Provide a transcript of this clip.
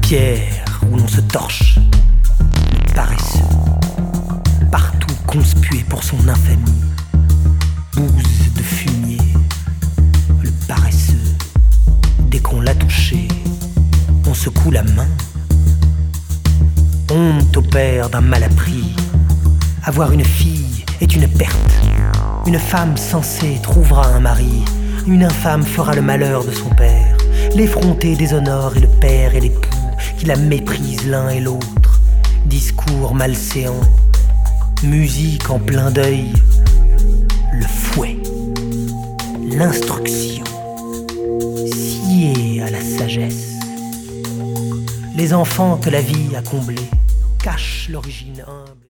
pierre où l'on se torche, le paresseux, partout conspué pour son infamie, bouse de fumier, le paresseux, dès qu'on l'a touché, on secoue la main. Honte au père d'un mal appris, avoir une fille est une perte. Une femme sensée trouvera un mari, une infâme fera le malheur de son père. L'effronté déshonore et le père et l'époux qui la méprisent l'un et l'autre. Discours malséants, musique en plein deuil, le fouet, l'instruction, sciée à la sagesse. Les enfants que la vie a comblés cachent l'origine humble.